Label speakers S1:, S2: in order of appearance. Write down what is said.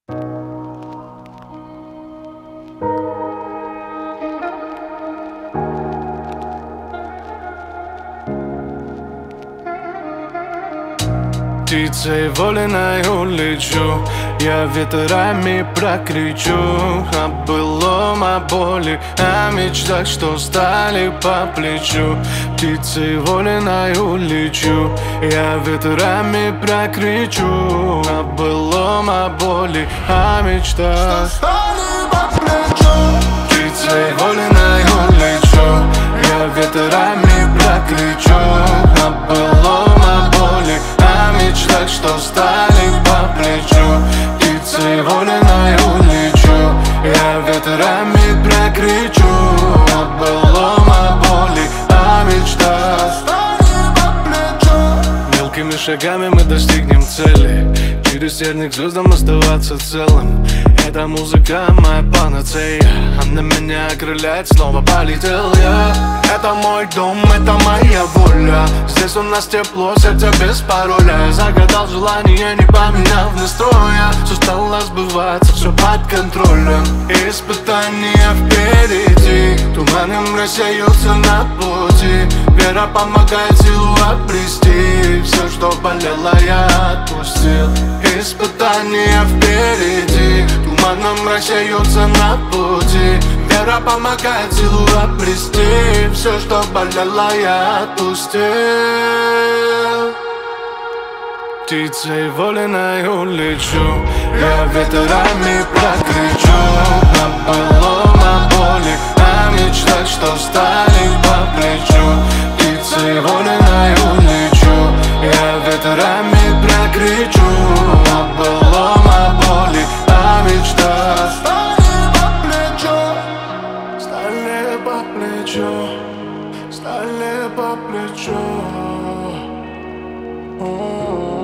S1: Птицей вольной улечу, я ветрами прокричу о былом, о боли, о мечтах, что стали по плечу. Птицей вольной улечу, я ветрами прокричу о былом, о боли, о мечтах, что стали по плечу. Птицей вольной улечу, я ветрами прокричу о былом, о боли, о мечтах, что стали по плечу. Птицей вольной улечу, я ветрами прокричу о былом, о боли, о мечтах, что стали по плечу. Мелкими шагами мы достигнем цели, через терник звездам оставаться целым. Эта музыка моя панацея, она меня окрыляет, снова полетел я. Это мой дом, это моя воля, здесь у нас тепло, сердце без пароля. Я загадал желание, не поменяв настроя. Все стало сбываться, все под контролем. Испытания впереди, туманом рассеются на пути. Вера помогает силу обрести, все, что болело, я отпустил. Испытания впереди, туманом рассеются на пути. Вера помогает силу обрести, все, что болело, я отпустил. Птицей вольной улечу, я ветрами прокричу о былом, о боли, о мечтах, что стали по плечу. Птицей вольной улечу, я ветрами прокричу о былом, о боли, о мечтах, стали по плечу, стали по плечу.